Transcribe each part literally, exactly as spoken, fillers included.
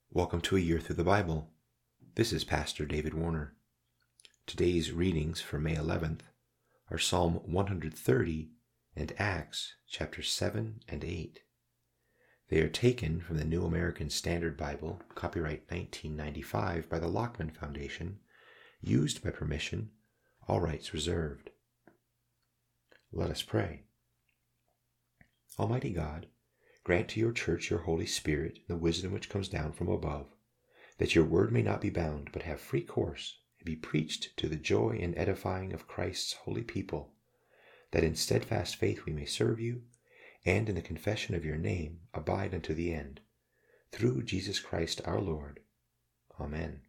Welcome to A Year Through the Bible. This is Pastor David Warner. Today's readings for May eleventh are Psalm one hundred thirty and Acts chapters seven and eight. They are taken from the New American Standard Bible, copyright nineteen ninety-five by the Lockman Foundation, used by permission, all rights reserved. Let us pray. Almighty God, grant to your church your Holy Spirit, the wisdom which comes down from above, that your word may not be bound, but have free course, and be preached to the joy and edifying of Christ's holy people, that in steadfast faith we may serve you, and in the confession of your name abide unto the end. Through Jesus Christ our Lord. Amen.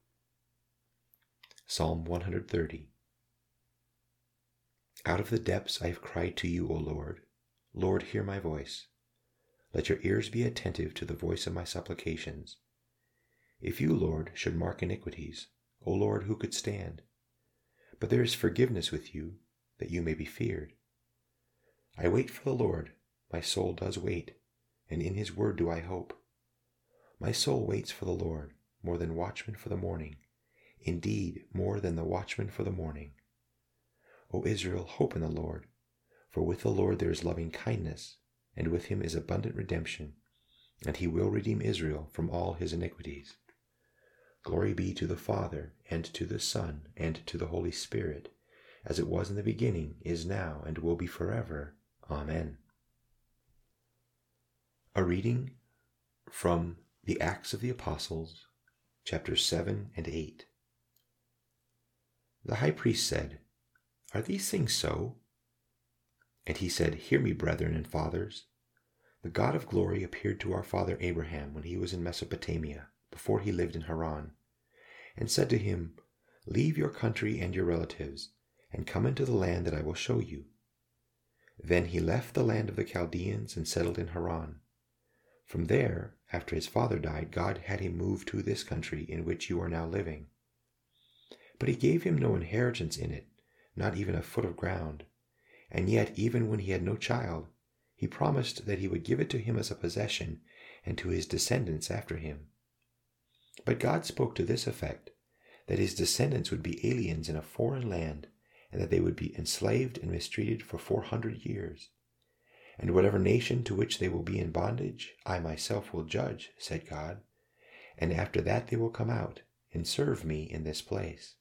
Psalm one hundred thirty. Out of the depths I have cried to you, O Lord. Lord, hear my voice. Let your ears be attentive to the voice of my supplications. If you, Lord, should mark iniquities, O Lord, who could stand? But there is forgiveness with you, that you may be feared. I wait for the Lord, my soul does wait, and in his word do I hope. My soul waits for the Lord, more than watchmen for the morning, indeed, more than the watchmen for the morning. O Israel, hope in the Lord, for with the Lord there is loving kindness, and with him is abundant redemption, and he will redeem Israel from all his iniquities. Glory be to the Father, and to the Son, and to the Holy Spirit, as it was in the beginning, is now, and will be forever. Amen. A reading from the Acts of the Apostles, chapters seven and eight. The high priest said, Are these things so? And he said, Hear me, brethren and fathers. The God of glory appeared to our father Abraham when he was in Mesopotamia, before he lived in Haran, and said to him, Leave your country and your relatives, and come into the land that I will show you. Then he left the land of the Chaldeans and settled in Haran. From there, after his father died, God had him move to this country in which you are now living. But he gave him no inheritance in it, not even a foot of ground. And yet, even when he had no child, he promised that he would give it to him as a possession and to his descendants after him. But God spoke to this effect, that his descendants would be aliens in a foreign land, and that they would be enslaved and mistreated for four hundred years. And whatever nation to which they will be in bondage, I myself will judge, said God, and after that they will come out and serve me in this place.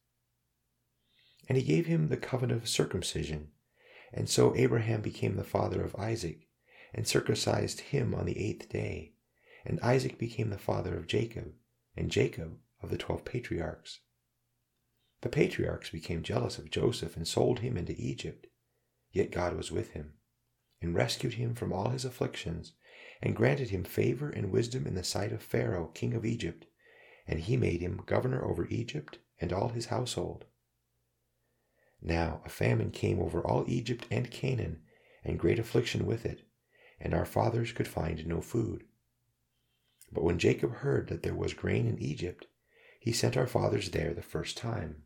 And he gave him the covenant of circumcision. And so Abraham became the father of Isaac, and circumcised him on the eighth day. And Isaac became the father of Jacob, and Jacob of the twelve patriarchs. The patriarchs became jealous of Joseph and sold him into Egypt. Yet God was with him, and rescued him from all his afflictions, and granted him favor and wisdom in the sight of Pharaoh, king of Egypt, and he made him governor over Egypt and all his household. Now a famine came over all Egypt and Canaan, and great affliction with it, and our fathers could find no food. But when Jacob heard that there was grain in Egypt, he sent our fathers there the first time.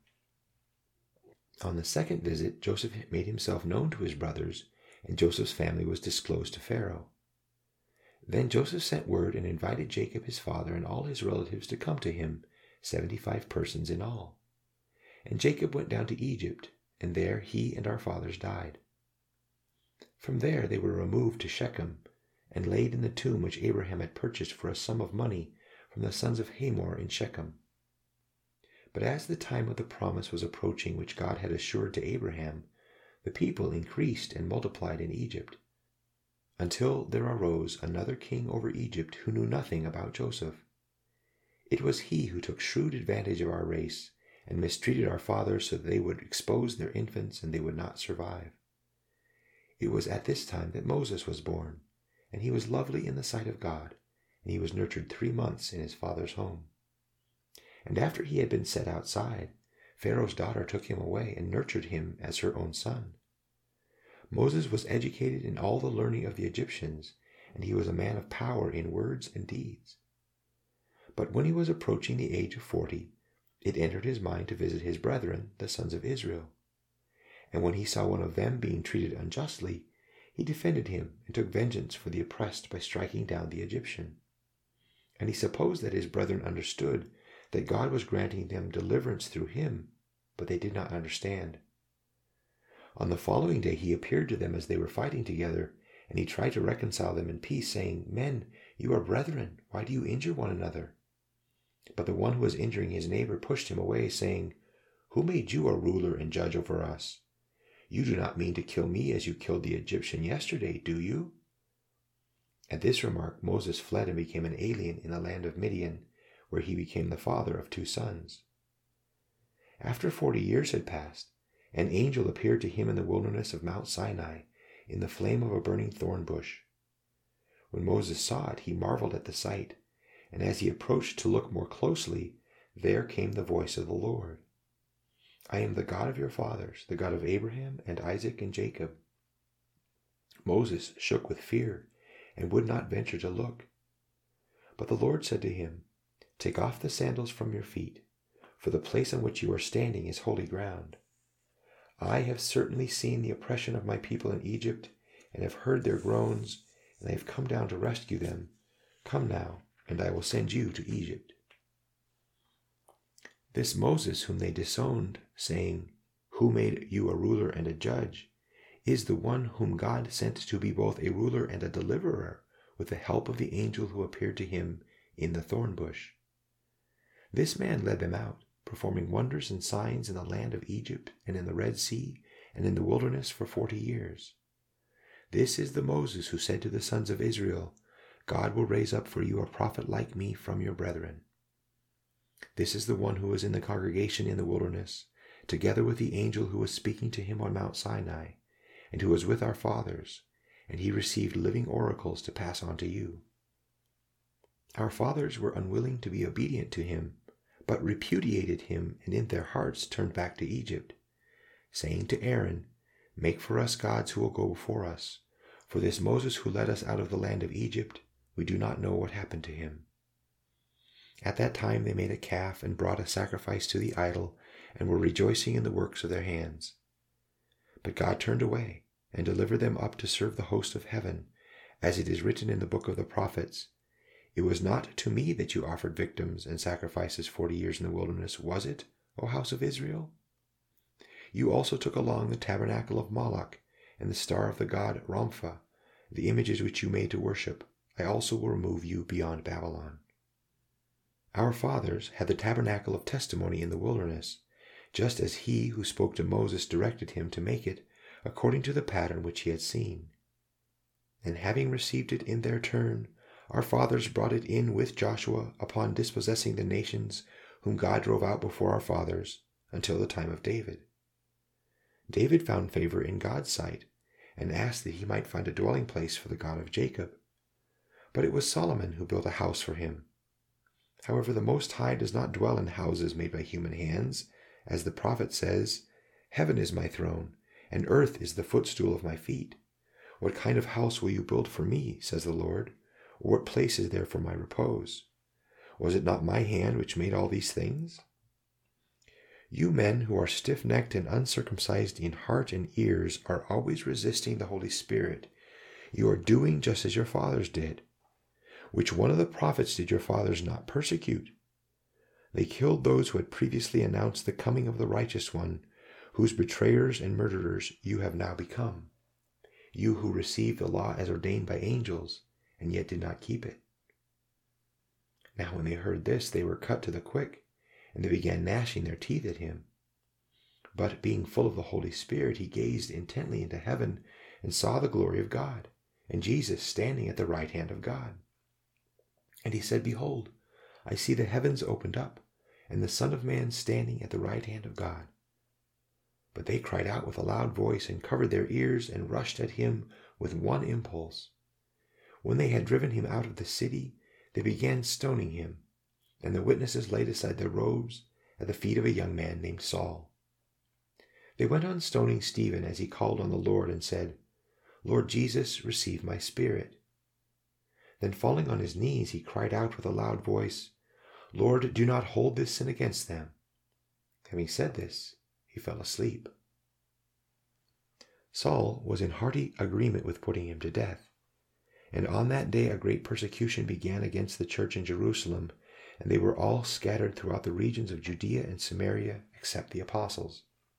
On the second visit, Joseph made himself known to his brothers, and Joseph's family was disclosed to Pharaoh. Then Joseph sent word and invited Jacob his father and all his relatives to come to him, seventy-five persons in all. And Jacob went down to Egypt, and there he and our fathers died. From there they were removed to Shechem, and laid in the tomb which Abraham had purchased for a sum of money from the sons of Hamor in Shechem. But as the time of the promise was approaching which God had assured to Abraham, the people increased and multiplied in Egypt, until there arose another king over Egypt who knew nothing about Joseph. It was he who took shrewd advantage of our race, and mistreated our fathers so that they would expose their infants and they would not survive. It was at this time that Moses was born, and he was lovely in the sight of God, and he was nurtured three months in his father's home. And after he had been set outside, Pharaoh's daughter took him away and nurtured him as her own son. Moses was educated in all the learning of the Egyptians, and he was a man of power in words and deeds. But when he was approaching the age of forty, it entered his mind to visit his brethren, the sons of Israel. And when he saw one of them being treated unjustly, he defended him and took vengeance for the oppressed by striking down the Egyptian. and he supposed that his brethren understood that God was granting them deliverance through him, but they did not understand. On the following day he appeared to them as they were fighting together, and he tried to reconcile them in peace, saying, "Men, you are brethren. Why do you injure one another?" But the one who was injuring his neighbor pushed him away, saying, "Who made you a ruler and judge over us? You do not mean to kill me as you killed the Egyptian yesterday, do you?" At this remark Moses fled and became an alien in the land of Midian, where he became the father of two sons. After forty years had passed, an angel appeared to him in the wilderness of Mount Sinai, in the flame of a burning thorn bush. When Moses saw it, he marveled at the sight, and as he approached to look more closely, there came the voice of the Lord. "I am the God of your fathers, the God of Abraham and Isaac and Jacob." Moses shook with fear and would not venture to look. But the Lord said to him, "Take off the sandals from your feet, for the place on which you are standing is holy ground. I have certainly seen the oppression of my people in Egypt, and have heard their groans, and I have come down to rescue them. Come now, and I will send you to Egypt." This Moses whom they disowned, saying, "Who made you a ruler and a judge?" is the one whom God sent to be both a ruler and a deliverer, with the help of the angel who appeared to him in the thorn bush. This man led them out, performing wonders and signs in the land of Egypt and in the Red Sea and in the wilderness for forty years. This is the Moses who said to the sons of Israel, "God will raise up for you a prophet like me from your brethren." This is the one who was in the congregation in the wilderness, together with the angel who was speaking to him on Mount Sinai, and who was with our fathers, and he received living oracles to pass on to you. Our fathers were unwilling to be obedient to him, but repudiated him, and in their hearts turned back to Egypt, saying to Aaron, "Make for us gods who will go before us, for this Moses who led us out of the land of Egypt, we do not know what happened to him." At that time they made a calf and brought a sacrifice to the idol, and were rejoicing in the works of their hands. But God turned away, and delivered them up to serve the host of heaven, as it is written in the book of the prophets, "It was not to me that you offered victims and sacrifices forty years in the wilderness, was it, O house of Israel? You also took along the tabernacle of Moloch, and the star of the god Rompha, the images which you made to worship. I also will remove you beyond Babylon." Our fathers had the tabernacle of testimony in the wilderness, just as he who spoke to Moses directed him to make it according to the pattern which he had seen. And having received it in their turn, our fathers brought it in with Joshua upon dispossessing the nations whom God drove out before our fathers, until the time of David. David found favor in God's sight, and asked that he might find a dwelling place for the God of Jacob. But it was Solomon who built a house for him. However, the Most High does not dwell in houses made by human hands, as the prophet says, "Heaven is my throne, and earth is the footstool of my feet. What kind of house will you build for me, says the Lord, or what place is there for my repose? Was it not my hand which made all these things?" You men who are stiff-necked and uncircumcised in heart and ears are always resisting the Holy Spirit. You are doing just as your fathers did. Which one of the prophets did your fathers not persecute? They killed those who had previously announced the coming of the righteous one, whose betrayers and murderers you have now become. You who received the law as ordained by angels, and yet did not keep it. Now when they heard this, they were cut to the quick, and they began gnashing their teeth at him. But being full of the Holy Spirit, he gazed intently into heaven and saw the glory of God, and Jesus standing at the right hand of God. And he said, "Behold, I see the heavens opened up, and the Son of Man standing at the right hand of God." But they cried out with a loud voice and covered their ears and rushed at him with one impulse. When they had driven him out of the city, they began stoning him, and the witnesses laid aside their robes at the feet of a young man named Saul. They went on stoning Stephen as he called on the Lord and said, "Lord Jesus, receive my spirit." Then falling on his knees, he cried out with a loud voice, "Lord, do not hold this sin against them." Having said this, he fell asleep. Saul was in hearty agreement with putting him to death, And on that day a great persecution began against the church in Jerusalem, and they were all scattered throughout the regions of Judea and Samaria, except the apostles.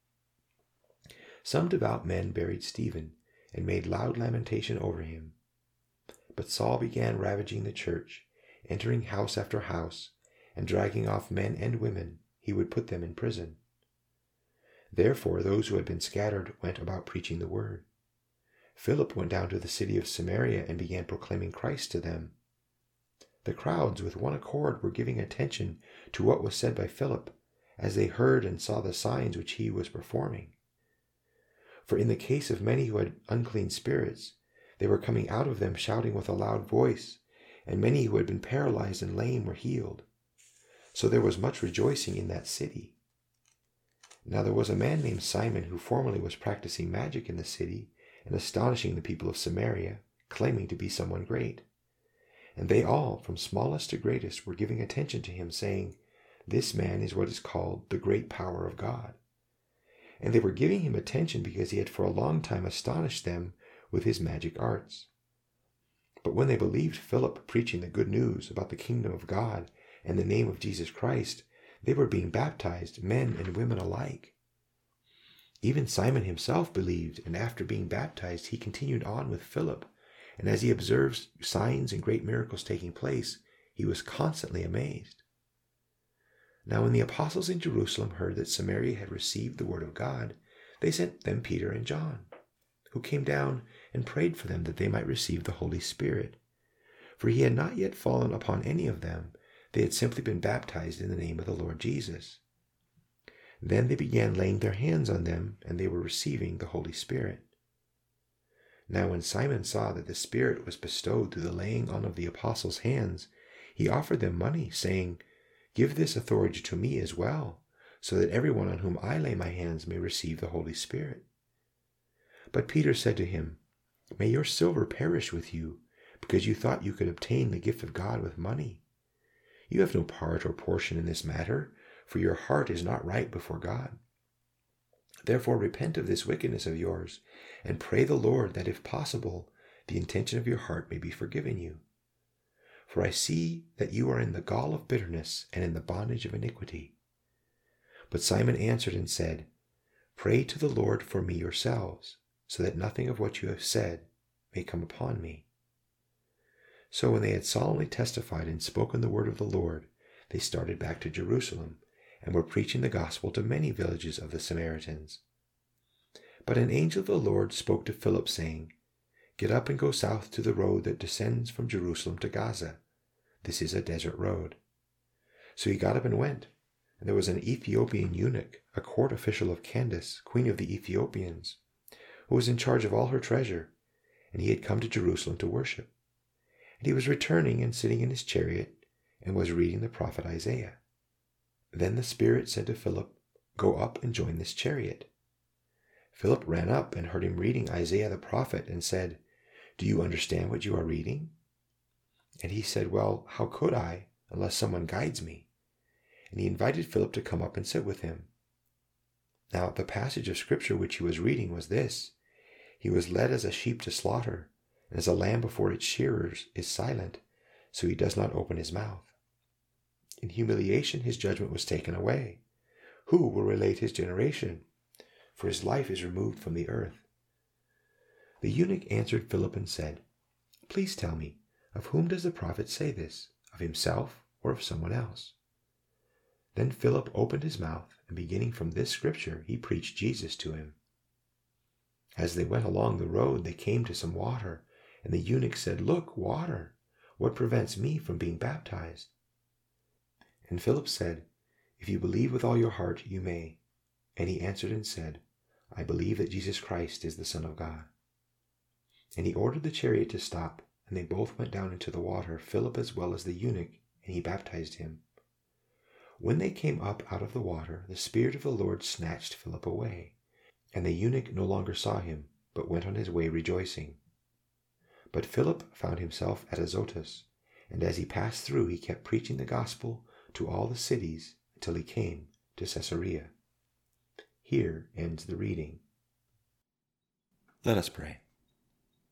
Some devout men buried Stephen, and made loud lamentation over him. But Saul began ravaging the church, entering house after house, and dragging off men and women. He would put them in prison. Therefore those who had been scattered went about preaching the word. Philip went down to the city of Samaria and began proclaiming Christ to them. The crowds with one accord were giving attention to what was said by Philip, as they heard and saw the signs which he was performing. For in the case of many who had unclean spirits, they were coming out of them shouting with a loud voice, and many who had been paralyzed and lame were healed. So there was much rejoicing in that city. Now there was a man named Simon who formerly was practicing magic in the city and astonishing the people of Samaria, claiming to be someone great. And they all, from smallest to greatest, were giving attention to him, saying, "This man is what is called the great power of God." And they were giving him attention because he had for a long time astonished them with his magic arts. But when they believed Philip preaching the good news about the kingdom of God and the name of Jesus Christ, they were being baptized, men and women alike. Even Simon himself believed, and after being baptized, he continued on with Philip. And as he observed signs and great miracles taking place, he was constantly amazed. Now when the apostles in Jerusalem heard that Samaria had received the word of God, they sent them Peter and John, who came down and prayed for them that they might receive the Holy Spirit. For he had not yet fallen upon any of them. They had simply been baptized in the name of the Lord Jesus. Then they began laying their hands on them, and they were receiving the Holy Spirit. Now when Simon saw that the Spirit was bestowed through the laying on of the apostles' hands, he offered them money, saying, "Give this authority to me as well, so that everyone on whom I lay my hands may receive the Holy Spirit." But Peter said to him, "May your silver perish with you, because you thought you could obtain the gift of God with money. You have no part or portion in this matter, for your heart is not right before God. Therefore repent of this wickedness of yours, and pray the Lord that, if possible, the intention of your heart may be forgiven you. For I see that you are in the gall of bitterness and in the bondage of iniquity." But Simon answered and said, "Pray to the Lord for me yourselves, so that nothing of what you have said may come upon me." So when they had solemnly testified and spoken the word of the Lord, they started back to Jerusalem, and were preaching the gospel to many villages of the Samaritans. But an angel of the Lord spoke to Philip, saying, "Get up and go south to the road that descends from Jerusalem to Gaza. This is a desert road." So he got up and went, and there was an Ethiopian eunuch, a court official of Candace, queen of the Ethiopians, who was in charge of all her treasure, and he had come to Jerusalem to worship. And he was returning and sitting in his chariot, and was reading the prophet Isaiah. Then the Spirit said to Philip, "Go up and join this chariot." Philip ran up and heard him reading Isaiah the prophet, and said, "Do you understand what you are reading?" And he said, "Well, how could I, unless someone guides me?" And he invited Philip to come up and sit with him. Now the passage of scripture which he was reading was this: "He was led as a sheep to slaughter, and as a lamb before its shearers is silent, so he does not open his mouth. In humiliation his judgment was taken away. Who will relate his generation? For his life is removed from the earth." The eunuch answered Philip and said, "Please tell me, of whom does the prophet say this, of himself or of someone else?" Then Philip opened his mouth, and beginning from this scripture, he preached Jesus to him. As they went along the road, they came to some water, and the eunuch said, "Look, water! What prevents me from being baptized?" And Philip said, "If you believe with all your heart, you may." And he answered and said, "I believe that Jesus Christ is the Son of God." And he ordered the chariot to stop, and they both went down into the water, Philip as well as the eunuch, and he baptized him. When they came up out of the water, the Spirit of the Lord snatched Philip away, and the eunuch no longer saw him, but went on his way rejoicing. But Philip found himself at Azotus, and as he passed through, he kept preaching the gospel to all the cities until he came to Caesarea. Here ends the reading. Let us pray.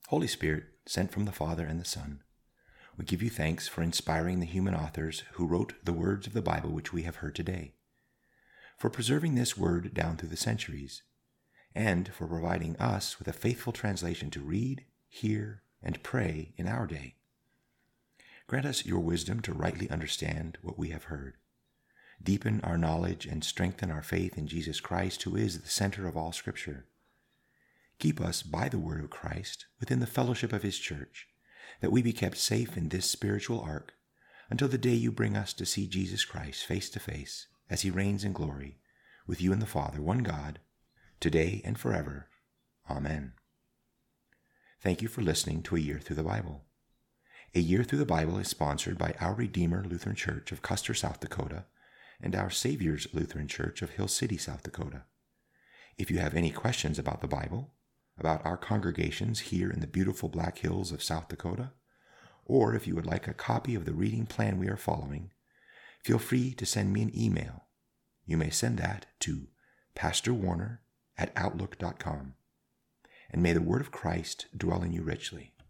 Holy Spirit, sent from the Father and the Son, we give you thanks for inspiring the human authors who wrote the words of the Bible which we have heard today, for preserving this word down through the centuries, and for providing us with a faithful translation to read, hear, and pray in our day. Grant us your wisdom to rightly understand what we have heard. Deepen our knowledge and strengthen our faith in Jesus Christ, who is the center of all Scripture. Keep us by the word of Christ within the fellowship of his church, that we be kept safe in this spiritual ark until the day you bring us to see Jesus Christ face to face as he reigns in glory with you and the Father, one God, today and forever. Amen. Thank you for listening to A Year Through the Bible. A Year Through the Bible is sponsored by Our Redeemer Lutheran Church of Custer, South Dakota, and Our Savior's Lutheran Church of Hill City, South Dakota. If you have any questions about the Bible, about our congregations here in the beautiful Black Hills of South Dakota, or if you would like a copy of the reading plan we are following, feel free to send me an email. You may send that to pastor warner at outlook dot com. And may the word of Christ dwell in you richly.